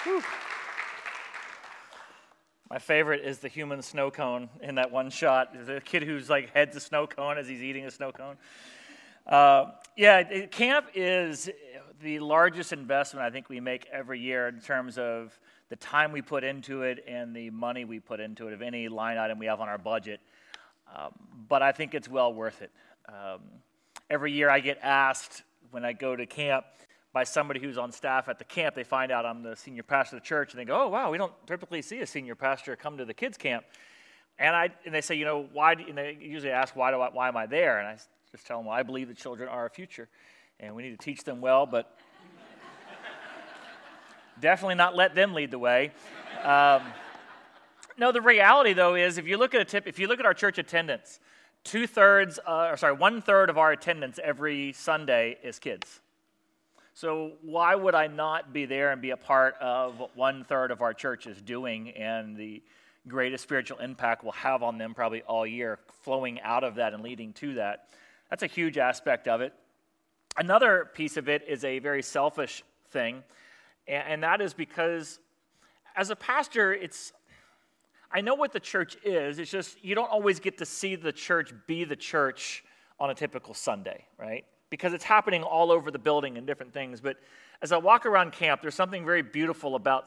Whew. My favorite is the human snow cone in that one shot. The kid who's like heads a snow cone as he's eating a snow cone. Camp is the largest investment I think we make every year in terms of the time we put into it and the money we put into it of any line item we have on our budget. But I think it's well worth it. Every year I get asked when I go to camp by somebody who's on staff at the camp. They find out I'm the senior pastor of the church, and they go, "Oh, wow, we don't typically see a senior pastor come to the kids' camp." And they say, why? And they usually ask, why am I there? And I just tell them, well, I believe the children are our future, and we need to teach them well, but definitely not let them lead the way. No, the reality though is, if you look at our church attendance, 1/3 of our attendance every Sunday is kids. So why would I not be there and be a part of what 1/3 of our church is doing and the greatest spiritual impact we'll have on them probably all year, flowing out of that and leading to that? That's a huge aspect of it. Another piece of it is a very selfish thing, and that is because as a pastor, I know what the church is. It's just you don't always get to see the church be the church on a typical Sunday, right? Because it's happening all over the building and different things. But as I walk around camp, there's something very beautiful about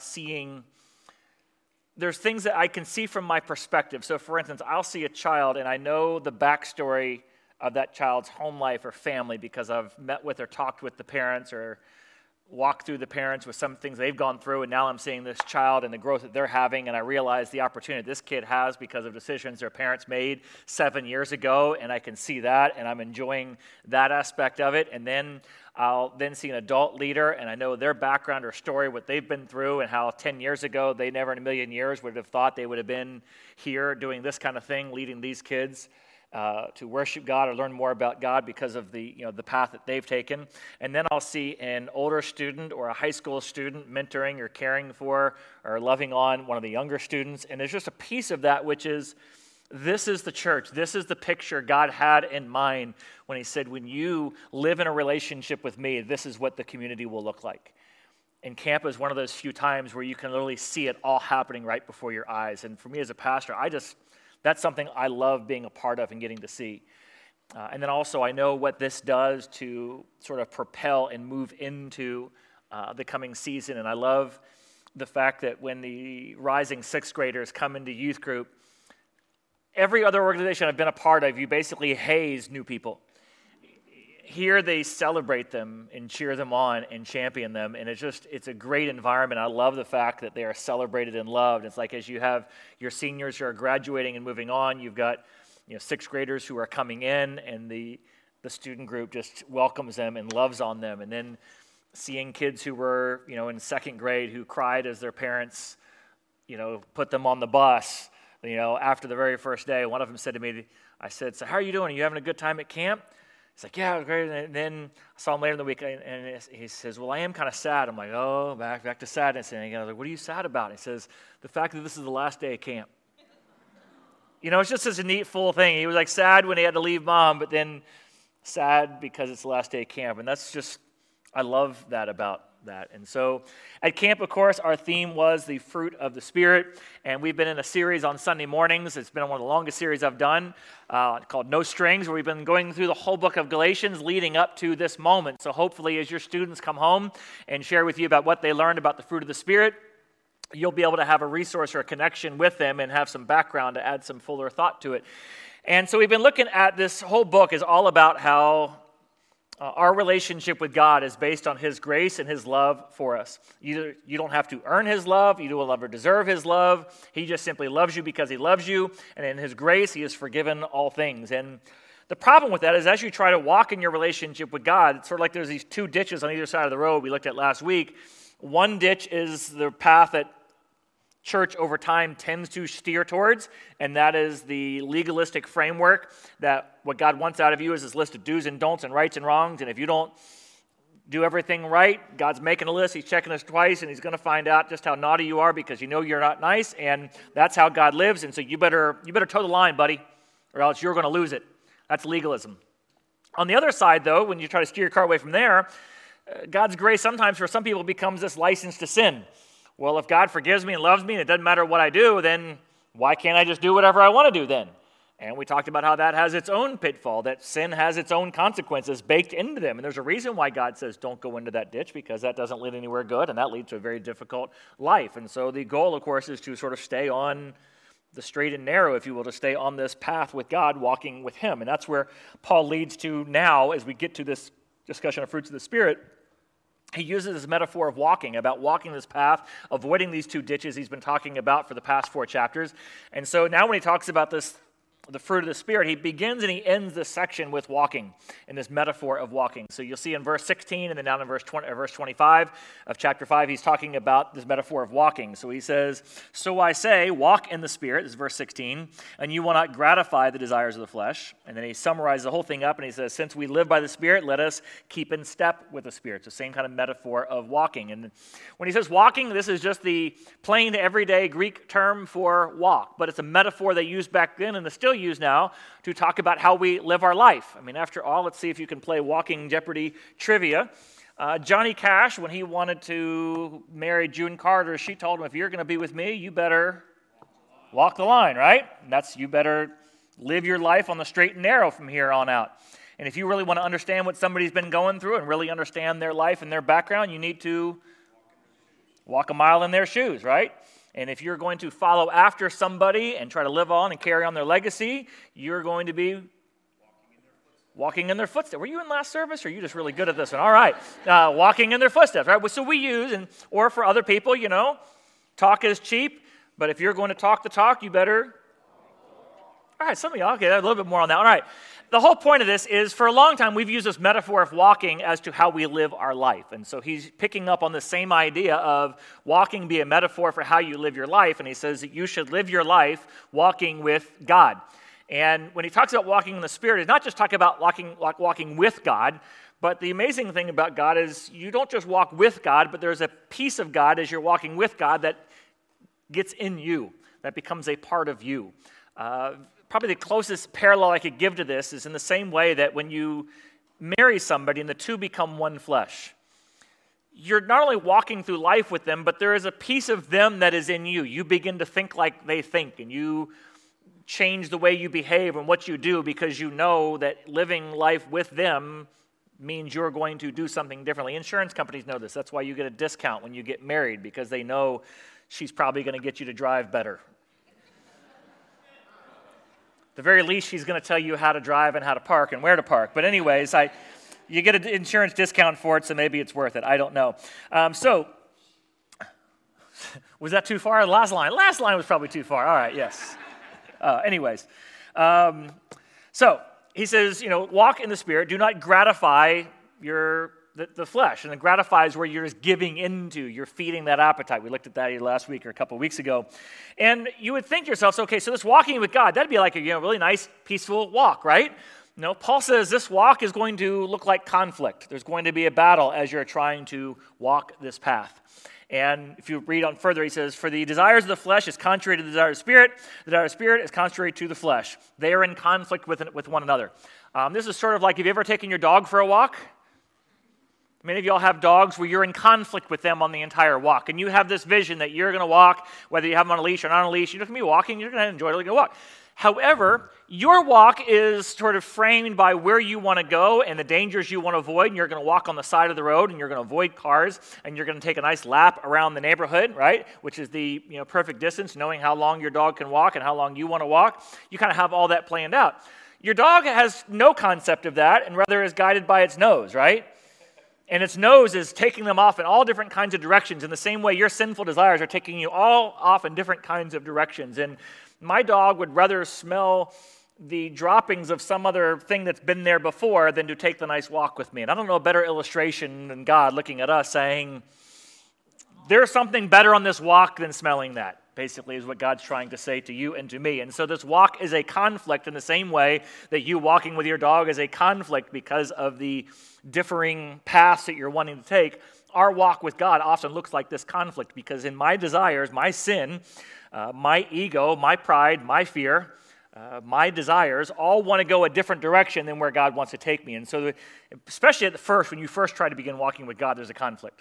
there's things that I can see from my perspective. So for instance, I'll see a child and I know the backstory of that child's home life or family because I've met with or talked with the parents or walked through the parents with some things they've gone through, and now I'm seeing this child and the growth that they're having, and I realize the opportunity this kid has because of decisions their parents made 7 years ago, and I can see that, and I'm enjoying that aspect of it. And then I'll then see an adult leader, and I know their background or story, what they've been through, and how 10 years ago they never in a million years would have thought they would have been here doing this kind of thing, leading these kids to worship God or learn more about God because of the path that they've taken. And then I'll see an older student or a high school student mentoring or caring for or loving on one of the younger students. And there's just a piece of that which is, this is the church. This is the picture God had in mind when he said, when you live in a relationship with me, this is what the community will look like. And camp is one of those few times where you can literally see it all happening right before your eyes. And for me as a pastor, that's something I love being a part of and getting to see. And then also I know what this does to sort of propel and move into the coming season. And I love the fact that when the rising sixth graders come into youth group, every other organization I've been a part of, you basically haze new people. Here they celebrate them and cheer them on and champion them, and it's a great environment. I love the fact that they are celebrated and loved. It's like as you have your seniors who are graduating and moving on, you've got sixth graders who are coming in, and the student group just welcomes them and loves on them. And then seeing kids who were in second grade who cried as their parents put them on the bus after the very first day. One of them said to me, I said, "So how are you doing? Are you having a good time at camp?" He's like, "Yeah, it was great." And then I saw him later in the week, and he says, "Well, I am kind of sad." I'm like, "Oh, back to sadness." And I was like, "What are you sad about?" He says, "The fact that this is the last day of camp." It's just such a neat, full thing. He was like sad when he had to leave mom, but then sad because it's the last day of camp. And I love that about that. And so at camp, of course, our theme was the fruit of the Spirit, and we've been in a series on Sunday mornings. It's been one of the longest series I've done called No Strings, where we've been going through the whole book of Galatians leading up to this moment. So hopefully as your students come home and share with you about what they learned about the fruit of the Spirit, you'll be able to have a resource or a connection with them and have some background to add some fuller thought to it. And so we've been looking at this whole book is all about how our relationship with God is based on His grace and His love for us. You don't have to earn His love. You will never deserve His love. He just simply loves you because He loves you. And in His grace, He has forgiven all things. And the problem with that is as you try to walk in your relationship with God, it's sort of like there's these two ditches on either side of the road we looked at last week. One ditch is the path that church over time tends to steer towards, and that is the legalistic framework that what God wants out of you is this list of do's and don'ts and rights and wrongs, and if you don't do everything right, God's making a list, He's checking us twice, and He's going to find out just how naughty you are because you're not nice, and that's how God lives, and so you better toe the line, buddy, or else you're going to lose it. That's legalism. On the other side, though, when you try to steer your car away from there, God's grace sometimes for some people becomes this license to sin, Well, if God forgives me and loves me and it doesn't matter what I do, then why can't I just do whatever I want to do then? And we talked about how that has its own pitfall, that sin has its own consequences baked into them. And there's a reason why God says don't go into that ditch, because that doesn't lead anywhere good, and that leads to a very difficult life. And so the goal, of course, is to sort of stay on the straight and narrow, if you will, to stay on this path with God, walking with Him. And that's where Paul leads to now as we get to this discussion of fruits of the Spirit. He uses this metaphor of walking, about walking this path, avoiding these two ditches he's been talking about for the past 4 chapters. And so now when he talks about this, the fruit of the Spirit, he begins and he ends this section with walking, in this metaphor of walking. So you'll see in verse 16 and then down in verse 25 of chapter 5, he's talking about this metaphor of walking. So he says, "So I say, walk in the Spirit," this is verse 16, "and you will not gratify the desires of the flesh." And then he summarizes the whole thing up and he says, "Since we live by the Spirit, let us keep in step with the Spirit." It's the same kind of metaphor of walking. And when he says walking, this is just the plain everyday Greek term for walk, but it's a metaphor they used back then and is still used now to talk about how we live our life. I mean, after all, let's see if you can play Walking Jeopardy trivia. Johnny Cash, when he wanted to marry June Carter, she told him, "If you're going to be with me, you better walk the line," right? And that's, you better live your life on the straight and narrow from here on out. And if you really want to understand what somebody's been going through and really understand their life and their background, you need to walk a mile in their shoes, right? And if you're going to follow after somebody and try to live on and carry on their legacy, you're going to be walking in their footsteps. Were you in last service, or are you just really good at this one? All right. Walking in their footsteps, right? So we use, or for other people, talk is cheap, but if you're going to talk the talk, you better. All right, some of y'all, okay, a little bit more on that. All right. The whole point of this is, for a long time, we've used this metaphor of walking as to how we live our life. And so he's picking up on the same idea of walking be a metaphor for how you live your life. And he says that you should live your life walking with God. And when he talks about walking in the Spirit, he's not just talking about walking with God, but the amazing thing about God is you don't just walk with God, but there's a piece of God as you're walking with God that gets in you, that becomes a part of you. Probably the closest parallel I could give to this is in the same way that when you marry somebody and the two become one flesh, you're not only walking through life with them, but there is a piece of them that is in you. You begin to think like they think, and you change the way you behave and what you do because you know that living life with them means you're going to do something differently. Insurance companies know this. That's why you get a discount when you get married, because they know she's probably going to get you to drive better. The very least, she's going to tell you how to drive and how to park and where to park. But anyways, you get an insurance discount for it, so maybe it's worth it. I don't know. So, was that too far? Last line was probably too far. All right, yes. Anyways, so he says, walk in the Spirit. Do not gratify the flesh. And the gratify is where you're just giving into. You're feeding that appetite. We looked at that last week or a couple of weeks ago. And you would think to yourself, okay, so this walking with God, that'd be like a really nice, peaceful walk, right? No, Paul says this walk is going to look like conflict. There's going to be a battle as you're trying to walk this path. And if you read on further, he says, "For the desires of the flesh is contrary to the desire of the Spirit. The desire of the Spirit is contrary to the flesh." They are in conflict with one another. This is sort of like, have you ever taken your dog for a walk? Many of y'all have dogs where you're in conflict with them on the entire walk. And you have this vision that you're going to walk, whether you have them on a leash or not on a leash. You're not going to be walking. You're going to enjoy the walk. However, your walk is sort of framed by where you want to go and the dangers you want to avoid. And you're going to walk on the side of the road, and you're going to avoid cars, and you're going to take a nice lap around the neighborhood, right? Which is the perfect distance, knowing how long your dog can walk and how long you want to walk. You kind of have all that planned out. Your dog has no concept of that, and rather is guided by its nose, right? And its nose is taking them off in all different kinds of directions. In the same way, your sinful desires are taking you all off in different kinds of directions. And my dog would rather smell the droppings of some other thing that's been there before than to take the nice walk with me. And I don't know a better illustration than God looking at us saying, there's something better on this walk than smelling that, basically, is what God's trying to say to you and to me. And so this walk is a conflict in the same way that you walking with your dog is a conflict because of the differing paths that you're wanting to take. Our walk with God often looks like this conflict, because in my desires, my sin, my ego, my pride, my fear, my desires all want to go a different direction than where God wants to take me. And so especially at the first, when you first try to begin walking with God, there's a conflict.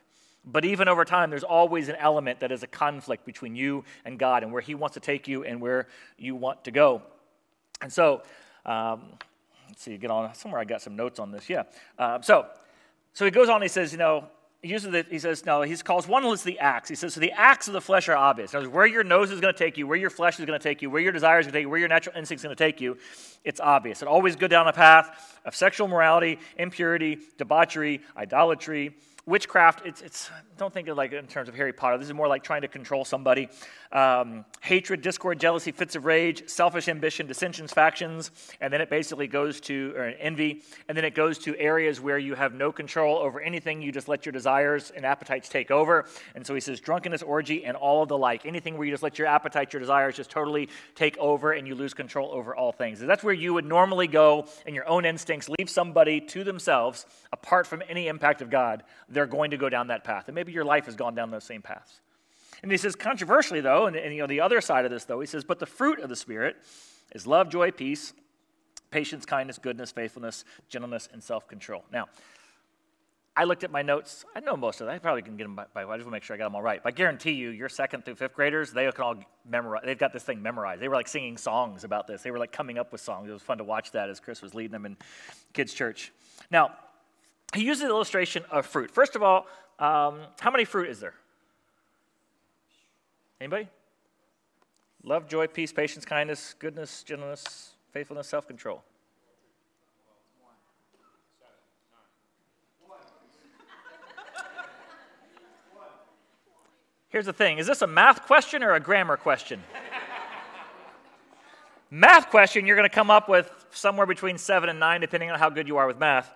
But even over time, there's always an element that is a conflict between you and God and where he wants to take you and where you want to go. And so, let's see, get on somewhere. I got some notes on this. Yeah. So he goes on. He says, he calls one is the acts. He says, so the acts of the flesh are obvious. In other words, where your nose is going to take you, where your flesh is going to take you, where your desires are going to take you, where your natural instincts are going to take you, it's obvious. It always go down a path of sexual morality, impurity, debauchery, idolatry, witchcraft. Don't think of like in terms of Harry Potter. This is more like trying to control somebody. Hatred, discord, jealousy, fits of rage, selfish ambition, dissensions, factions, and then it basically goes to envy, and then it goes to areas where you have no control over anything. You just let your desires and appetites take over. And so he says drunkenness, orgy, and all of the like. Anything where you just let your appetites, your desires just totally take over and you lose control over all things. And that's where you would normally go in your own instincts, leave somebody to themselves apart from any impact of God. They're going to go down that path. And maybe your life has gone down those same paths. And he says, controversially, though, and the other side of this, though, he says, but the fruit of the Spirit is love, joy, peace, patience, kindness, goodness, faithfulness, gentleness, and self-control. Now, I looked at my notes. I know most of them. I probably can get them by I just want to make sure I got them all right. But I guarantee you, your 2nd through 5th graders, they can all memorize. They've got this thing memorized. They were like singing songs about this. They were like coming up with songs. It was fun to watch that as Chris was leading them in kids' church. Now, he uses the illustration of fruit. First of all, how many fruit is there? Anybody? Love, joy, peace, patience, kindness, goodness, gentleness, faithfulness, self-control. Here's the thing. Is this a math question or a grammar question? Math question, you're going to come up with somewhere between 7 and 9, depending on how good you are with math.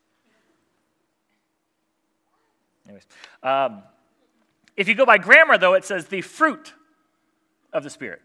Anyways, if you go by grammar, though, it says the fruit of the Spirit.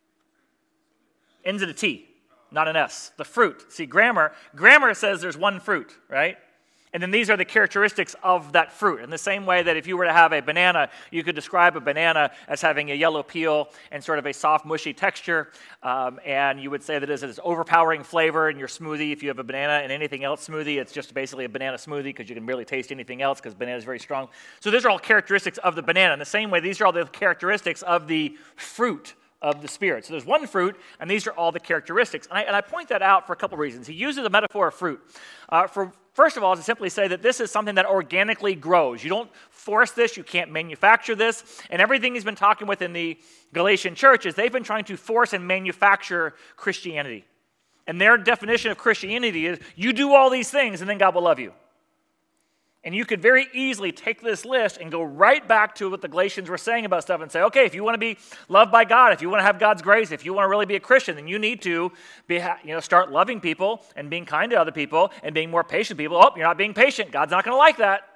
Ends in a T, not an S. The fruit. See, grammar says there's one fruit, right? And then these are the characteristics of that fruit. In the same way that if you were to have a banana, you could describe a banana as having a yellow peel and sort of a soft, mushy texture. And you would say that it has overpowering flavor in your smoothie. If you have a banana and anything else smoothie, it's just basically a banana smoothie because you can barely taste anything else because banana is very strong. So these are all characteristics of the banana. In the same way, these are all the characteristics of the fruit of the Spirit. So there's one fruit, and these are all the characteristics. And I point that out for a couple reasons. He uses the metaphor of fruit. First of all, to simply say that this is something that organically grows. You don't force this. You can't manufacture this. And everything he's been talking with in the Galatian church is they've been trying to force and manufacture Christianity. And their definition of Christianity is you do all these things, and then God will love you. And you could very easily take this list and go right back to what the Galatians were saying about stuff and say, okay, if you want to be loved by God, if you want to have God's grace, if you want to really be a Christian, then you need to start loving people and being kind to other people and being more patient with people. Oh, you're not being patient. God's not going to like that.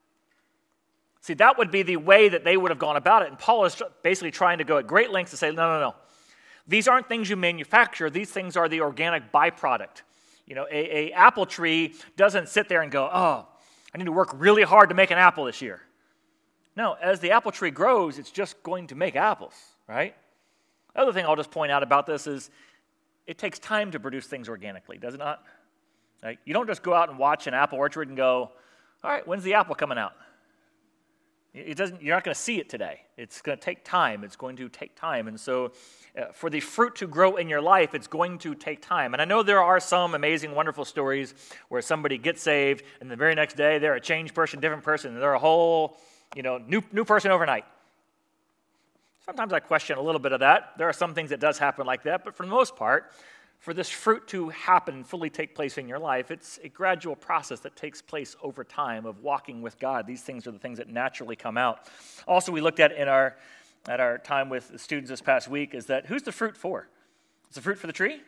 See, that would be the way that they would have gone about it. And Paul is basically trying to go at great lengths to say, no. These aren't things you manufacture. These things are the organic byproduct. A apple tree doesn't sit there and go, oh, I need to work really hard to make an apple this year. No, as the apple tree grows, it's just going to make apples, right? The other thing I'll just point out about this is it takes time to produce things organically, does it not? Right? You don't just go out and watch an apple orchard and go, all right, when's the apple coming out? You're not going to see it today. It's going to take time. It's going to take time. And so for the fruit to grow in your life, it's going to take time. And I know there are some amazing, wonderful stories where somebody gets saved, and the very next day they're a changed person, different person, and they're a whole, new person overnight. Sometimes I question a little bit of that. There are some things that does happen like that, but for the most part, for this fruit to happen and fully take place in your life, it's a gradual process that takes place over time of walking with God. These things are the things that naturally come out. Also, we looked at in our time with the students this past week is that who's the fruit for? Is the fruit for the tree?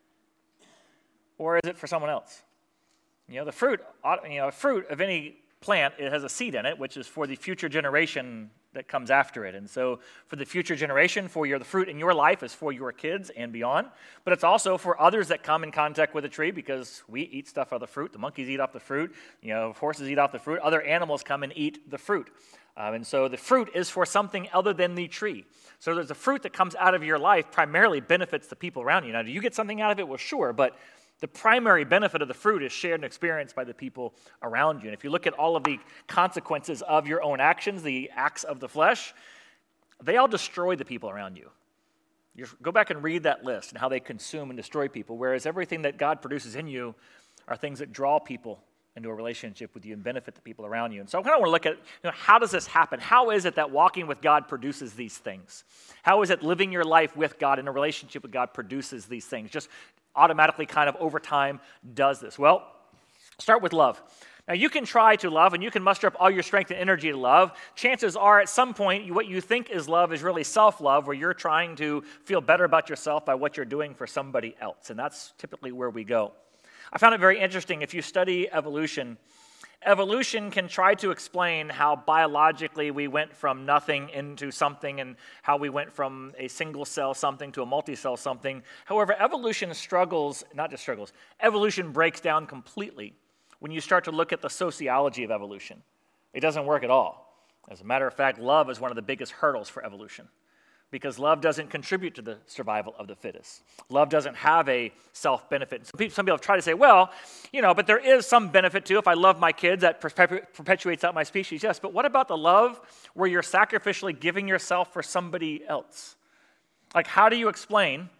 Or is it for someone else? The fruit, fruit of any plant, it has a seed in it, which is for the future generation that comes after it. And so for the future generation, the fruit in your life is for your kids and beyond. But it's also for others that come in contact with a tree because we eat stuff out of the fruit. The monkeys eat off the fruit. Horses eat off the fruit. Other animals come and eat the fruit. And so the fruit is for something other than the tree. So there's a fruit that comes out of your life primarily benefits the people around you. Now, do you get something out of it? Well, sure, but The primary benefit of the fruit is shared and experienced by the people around you. And if you look at all of the consequences of your own actions, the acts of the flesh, they all destroy the people around you. You go back and read that list and how they consume and destroy people, whereas everything that God produces in you are things that draw people into a relationship with you and benefit the people around you. And so I kind of want to look at, how does this happen? How is it that walking with God produces these things? How is it living your life with God in a relationship with God produces these things? Just automatically kind of over time does this? Well, start with love. Now, you can try to love, and you can muster up all your strength and energy to love. Chances are, at some point, what you think is love is really self-love, where you're trying to feel better about yourself by what you're doing for somebody else, and that's typically where we go. I found it very interesting. If you study evolution, evolution can try to explain how biologically we went from nothing into something and how we went from a single cell something to a multi-cell something. However, evolution evolution breaks down completely when you start to look at the sociology of evolution. It doesn't work at all. As a matter of fact, love is one of the biggest hurdles for evolution, because love doesn't contribute to the survival of the fittest. Love doesn't have a self-benefit. Some people have tried to say, well, but there is some benefit to if I love my kids, that perpetuates out my species. Yes, but what about the love where you're sacrificially giving yourself for somebody else? Like, how do you explain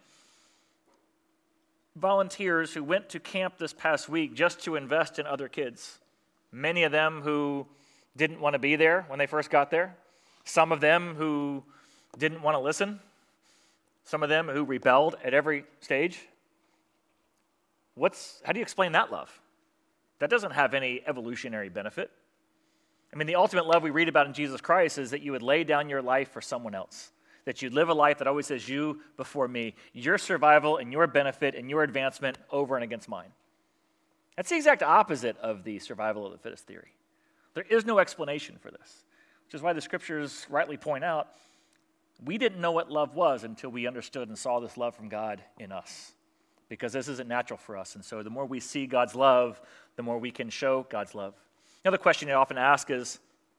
volunteers who went to camp this past week just to invest in other kids? Many of them who didn't want to be there when they first got there. Some of them who didn't want to listen. Some of them who rebelled at every stage. How do you explain that love? That doesn't have any evolutionary benefit. I mean, the ultimate love we read about in Jesus Christ is that you would lay down your life for someone else, that you live a life that always says you before me, your survival and your benefit and your advancement over and against mine. That's the exact opposite of the survival of the fittest theory. There is no explanation for this, which is why the scriptures rightly point out we didn't know what love was until we understood and saw this love from God in us, because this isn't natural for us. And so the more we see God's love, the more we can show God's love. Another question I often ask is,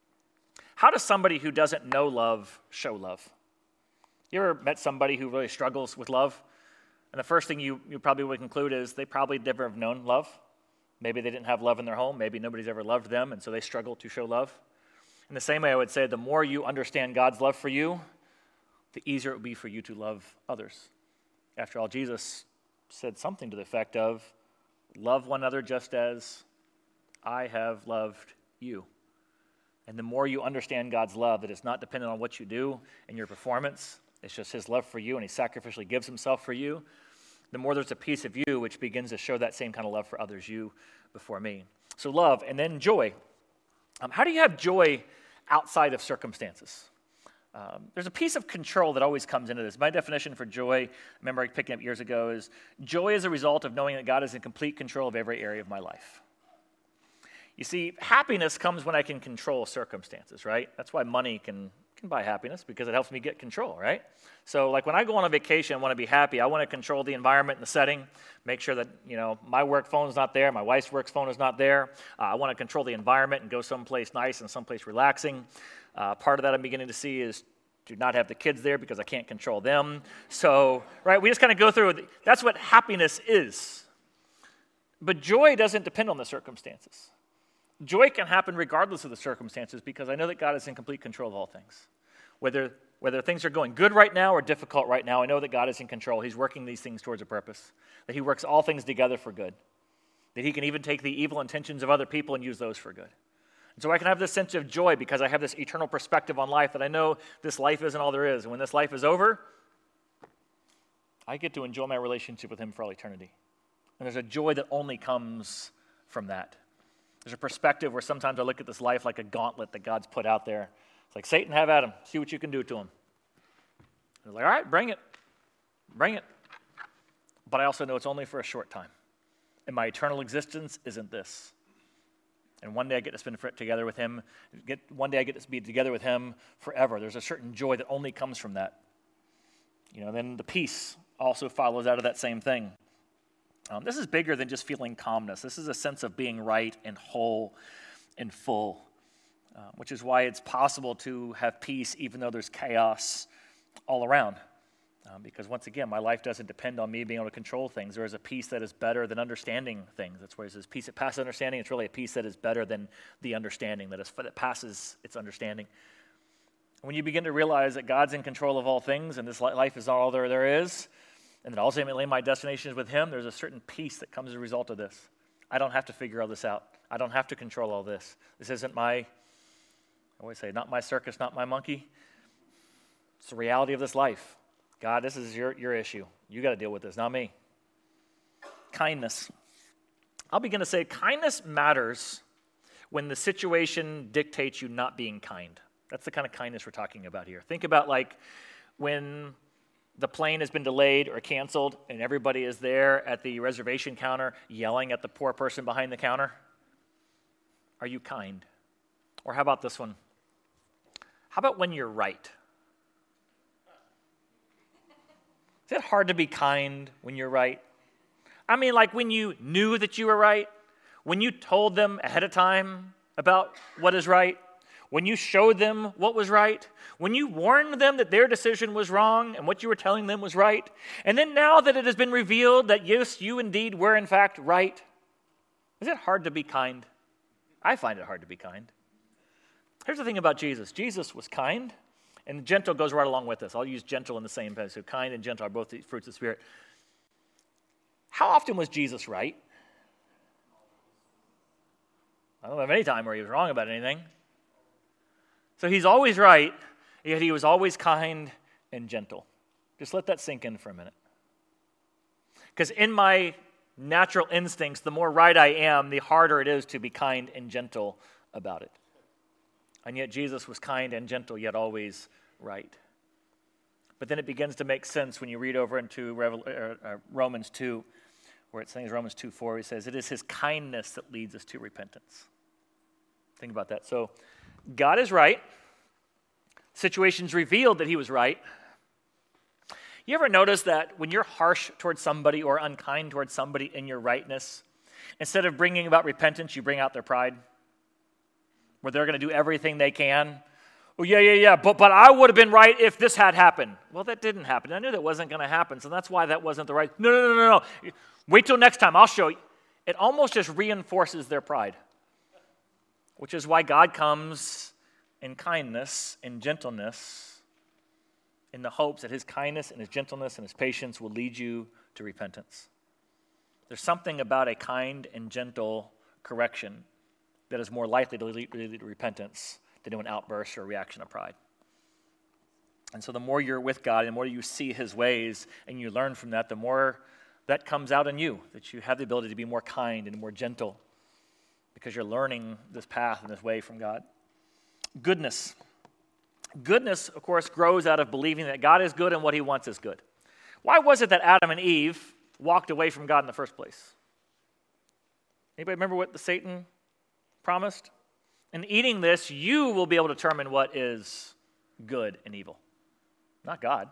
how does somebody who doesn't know love show love? You ever met somebody who really struggles with love? And the first thing you probably would conclude is they probably never have known love. Maybe they didn't have love in their home. Maybe nobody's ever loved them, and so they struggle to show love. In the same way, I would say the more you understand God's love for you, the easier it will be for you to love others. After all, Jesus said something to the effect of, love one another just as I have loved you. And the more you understand God's love, that it's not dependent on what you do and your performance, it's just his love for you, and he sacrificially gives himself for you, the more there's a piece of you which begins to show that same kind of love for others, you before me. So love, and then joy. How do you have joy outside of circumstances? There's a piece of control that always comes into this. My definition for joy, I remember picking up years ago, is joy is a result of knowing that God is in complete control of every area of my life. You see, happiness comes when I can control circumstances, right? That's why money can buy happiness, because it helps me get control, right? So like when I go on a vacation, I want to be happy. I want to control the environment and the setting, make sure that, my work phone is not there, my wife's work phone is not there. I want to control the environment and go someplace nice and someplace relaxing. Part of that I'm beginning to see is to not have the kids there because I can't control them. So, right, we just kind of go through, that's what happiness is. But joy doesn't depend on the circumstances. Joy can happen regardless of the circumstances, because I know that God is in complete control of all things. Whether things are going good right now or difficult right now, I know that God is in control. He's working these things towards a purpose, that he works all things together for good, that he can even take the evil intentions of other people and use those for good. And so I can have this sense of joy because I have this eternal perspective on life, that I know this life isn't all there is. And when this life is over, I get to enjoy my relationship with him for all eternity. And there's a joy that only comes from that. There's a perspective where sometimes I look at this life like a gauntlet that God's put out there. It's like, Satan, have at him. See what you can do to him. I'm like, all right, bring it. Bring it. But I also know it's only for a short time. And my eternal existence isn't this. And one day I get to spend together with him. One day I get to be together with him forever. There's a certain joy that only comes from that. Then the peace also follows out of that same thing. This is bigger than just feeling calmness. This is a sense of being right and whole and full, which is why it's possible to have peace even though there's chaos all around. Because once again, my life doesn't depend on me being able to control things. There is a peace that is better than understanding things. That's where it says peace that passes understanding. It's really a peace that is better than the understanding, that passes its understanding. When you begin to realize that God's in control of all things and this life is all there is, and that ultimately my destination is with him, there's a certain peace that comes as a result of this. I don't have to figure all this out. I don't have to control all this. This isn't I always say, not my circus, not my monkey. It's the reality of this life. God, this is your issue. You got to deal with this, not me. Kindness. I'll begin to say kindness matters when the situation dictates you not being kind. That's the kind of kindness we're talking about here. Think about like when the plane has been delayed or canceled and everybody is there at the reservation counter yelling at the poor person behind the counter. Are you kind? Or how about this one? How about when you're right? Is it hard to be kind when you're right? I mean, like when you knew that you were right, when you told them ahead of time about what is right, when you showed them what was right, when you warned them that their decision was wrong and what you were telling them was right, and then now that it has been revealed that yes, you indeed were in fact right, is it hard to be kind? I find it hard to be kind. Here's the thing about Jesus. Jesus was kind. And gentle goes right along with this. I'll use gentle in the same way. So kind and gentle are both the fruits of the Spirit. How often was Jesus right? I don't have any time where he was wrong about anything. So he's always right, yet he was always kind and gentle. Just let that sink in for a minute. Because in my natural instincts, the more right I am, the harder it is to be kind and gentle about it. And yet Jesus was kind and gentle, yet always right. But then it begins to make sense when you read over into Romans 2, where it says, Romans 2:4, he says, it is his kindness that leads us to repentance. Think about that. So God is right. Situations revealed that he was right. You ever notice that when you're harsh towards somebody or unkind towards somebody in your rightness, instead of bringing about repentance, you bring out their pride? Where they're going to do everything they can. Oh, yeah, but I would have been right if this had happened. Well, that didn't happen. I knew that wasn't going to happen, so that's why that wasn't the right. No. Wait till next time. I'll show you. It almost just reinforces their pride, which is why God comes in kindness and gentleness in the hopes that his kindness and his gentleness and his patience will lead you to repentance. There's something about a kind and gentle correction that is more likely to lead to repentance than to an outburst or a reaction of pride. And so the more you're with God, the more you see his ways and you learn from that, the more that comes out in you, that you have the ability to be more kind and more gentle because you're learning this path and this way from God. Goodness. Goodness, of course, grows out of believing that God is good and what he wants is good. Why was it that Adam and Eve walked away from God in the first place? Anybody remember what Satan promised? In eating this, you will be able to determine what is good and evil, not God.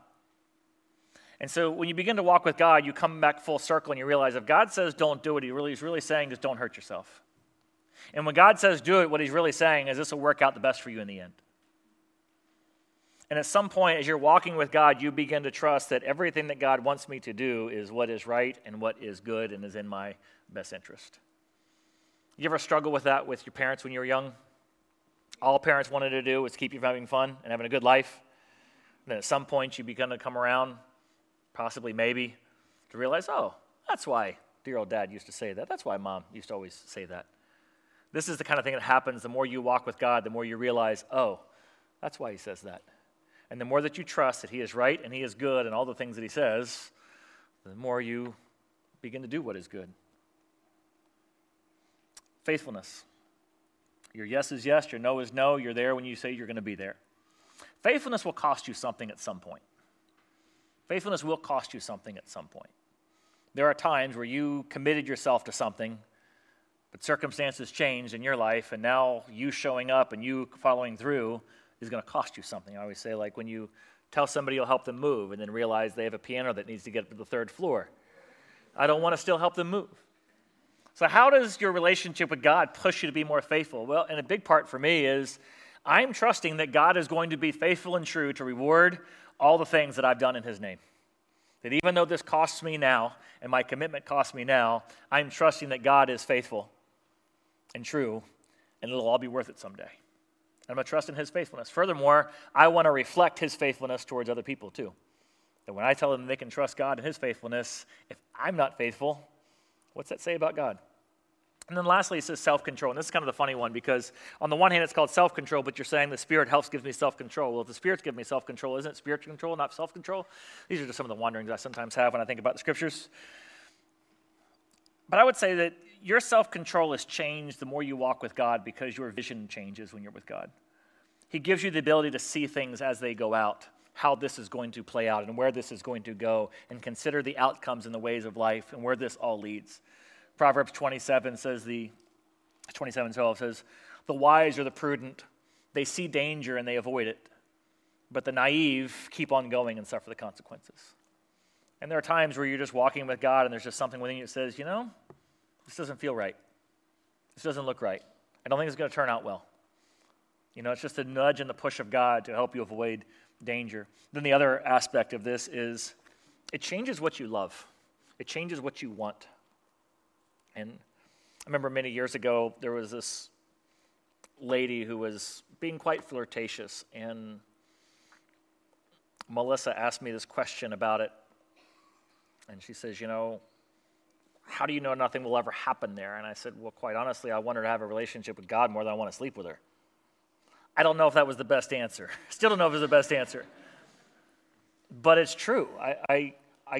And so when you begin to walk with God, you come back full circle and you realize if God says don't do it, he's really saying is don't hurt yourself. And when God says do it, what he's really saying is this will work out the best for you in the end. And at some point, as you're walking with God, you begin to trust that everything that God wants me to do is what is right and what is good and is in my best interest. You ever struggle with that with your parents when you were young? All parents wanted to do was keep you from having fun and having a good life. And then at some point, you begin to come around, possibly maybe, to realize, oh, that's why dear old dad used to say that. That's why mom used to always say that. This is the kind of thing that happens the more you walk with God, the more you realize, oh, that's why he says that. And the more that you trust that he is right and he is good and all the things that he says, the more you begin to do what is good. Faithfulness. Your yes is yes, your no is no. You're there when you say you're going to be there. Faithfulness will cost you something at some point. Faithfulness will cost you something at some point. There are times where you committed yourself to something, but circumstances changed in your life, and now you showing up and you following through is going to cost you something. I always say, like when you tell somebody you'll help them move and then realize they have a piano that needs to get up to the third floor. I don't want to still help them move. So how does your relationship with God push you to be more faithful? Well, and a big part for me is I'm trusting that God is going to be faithful and true to reward all the things that I've done in his name. That even though this costs me now, and my commitment costs me now, I'm trusting that God is faithful and true, and it'll all be worth it someday. I'm going to trust in his faithfulness. Furthermore, I want to reflect his faithfulness towards other people too. That when I tell them they can trust God and his faithfulness, if I'm not faithful, what's that say about God? And then lastly, it says self-control. And this is kind of the funny one because on the one hand, it's called self-control, but you're saying the Spirit gives me self-control. Well, if the Spirit's giving me self-control, isn't it spiritual control, not self-control? These are just some of the wanderings I sometimes have when I think about the Scriptures. But I would say that your self-control is changed the more you walk with God because your vision changes when you're with God. He gives you the ability to see things as they go out, how this is going to play out and where this is going to go, and consider the outcomes and the ways of life and where this all leads. Proverbs 27:12 says, the wise or the prudent, they see danger and they avoid it, but the naive keep on going and suffer the consequences. And there are times where you're just walking with God and there's just something within you that says, this doesn't feel right. This doesn't look right. I don't think it's going to turn out well. It's just a nudge and the push of God to help you avoid danger. Then the other aspect of this is it changes what you love. It changes what you want. And I remember many years ago, there was this lady who was being quite flirtatious, and Melissa asked me this question about it. And she says, how do you know nothing will ever happen there? And I said, well, quite honestly, I want her to have a relationship with God more than I want to sleep with her. I don't know if that was the best answer. Still don't know if it was the best answer. But it's true. I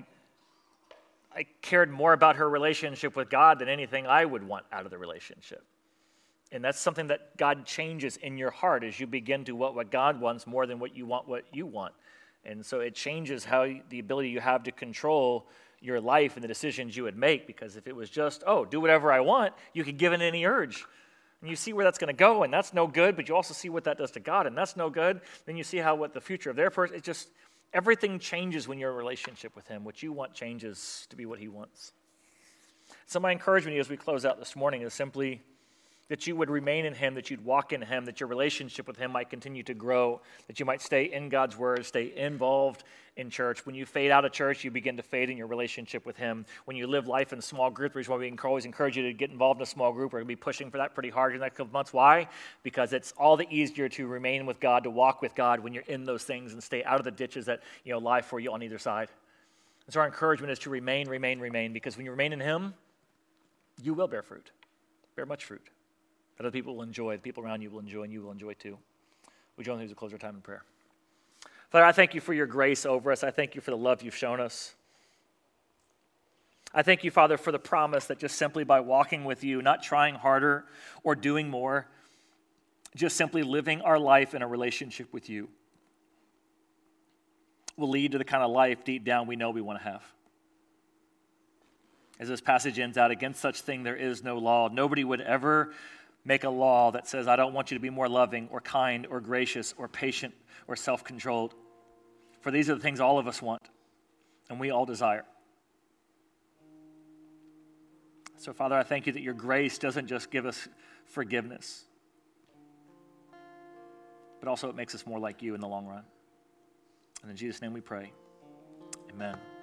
cared more about her relationship with God than anything I would want out of the relationship. And that's something that God changes in your heart as you begin to want what God wants more than what you want. And so it changes the ability you have to control your life and the decisions you would make, because if it was just, do whatever I want, you could give in any urge. And you see where that's going to go, and that's no good, but you also see what that does to God, and that's no good. Then you see what the future of their person, it just, everything changes when you're in a relationship with him. What you want changes to be what he wants. So my encouragement to you as we close out this morning is simply that you would remain in him, that you'd walk in him, that your relationship with him might continue to grow, that you might stay in God's word, stay involved in church. When you fade out of church, you begin to fade in your relationship with him. When you live life in small groups, which is why we can always encourage you to get involved in a small group. We're going to be pushing for that pretty hard in the next couple months. Why? Because it's all the easier to remain with God, to walk with God when you're in those things and stay out of the ditches that lie for you on either side. And so our encouragement is to remain, because when you remain in him, you will bear fruit, bear much fruit. That other people will enjoy, the people around you will enjoy, and you will enjoy too. We join these to close our time in prayer. Father, I thank you for your grace over us. I thank you for the love you've shown us. I thank you, Father, for the promise that just simply by walking with you, not trying harder or doing more, just simply living our life in a relationship with you will lead to the kind of life deep down we know we want to have. As this passage ends out, against such thing there is no law. Nobody would ever make a law that says, I don't want you to be more loving or kind or gracious or patient or self-controlled. For these are the things all of us want and we all desire. So, Father, I thank you that your grace doesn't just give us forgiveness, but also it makes us more like you in the long run. And in Jesus' name we pray. Amen.